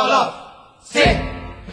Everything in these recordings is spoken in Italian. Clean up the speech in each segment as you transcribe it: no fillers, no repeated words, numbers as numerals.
Golo, sì!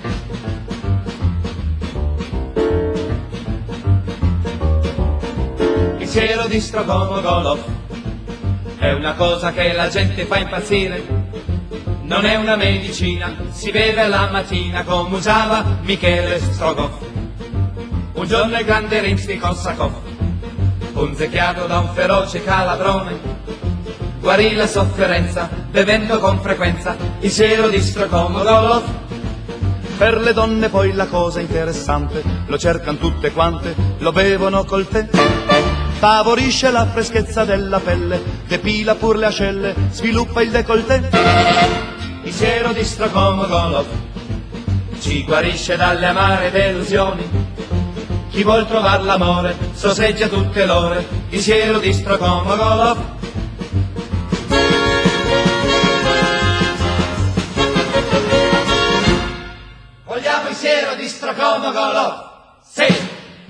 Il siero di Strogomagolov è una cosa che la gente fa impazzire, non è una medicina, si beve alla mattina come usava Michele Strogoff. Un giorno il grande Rimsky-Korsakov, punzecchiato da un feroce calabrone, guarì la sofferenza bevendo con frequenza il siero di Strogomagolov. Per le donne poi la cosa interessante, lo cercano tutte quante, lo bevono col tè. Favorisce la freschezza della pelle, depila pur le ascelle, sviluppa il décolleté. Il siero di Strogomagolov ci guarisce dalle amare delusioni. Chi vuol trovare l'amore sosseggia tutte l'ore il siero di Strogomagolov. Vogliamo il siero di Strogomagolov? Sì!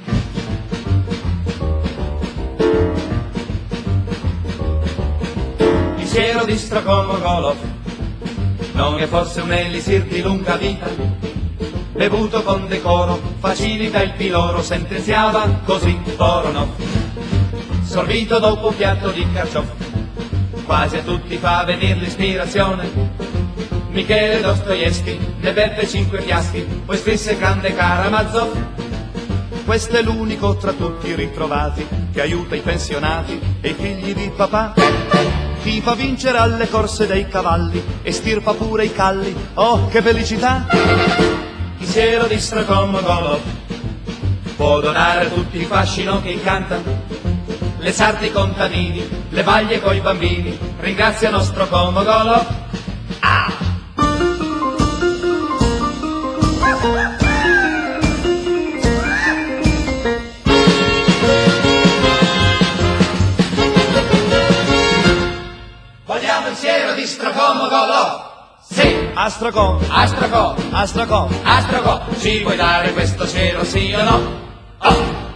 Il siero di Strogomagolov non è forse un elisir di lunga vita? Bevuto con decoro, facilita il piloro, sentenziava così Voronov. Sorbito dopo un piatto di carciofi, quasi a tutti fa venir l'ispirazione. Michele Dostoevskij ne bevve 5 fiaschi, poi scrisse Grande Karamazov. Questo è l'unico tra tutti i ritrovati che aiuta i pensionati e i figli di papà. Ti fa vincere alle corse dei cavalli e stirpa pure i calli, oh che felicità! Il siero di Strogomagolov può donare a tutti il fascino che incanta. Le sarti contadini, le baglie coi bambini ringraziano Strogomagolov. Ah! Vogliamo il siero di Strogomagolov? Sì! Astrogom, Astrogom, Astrogom. Astrogom, ci vuoi dare questo siero, sì o no? Oh!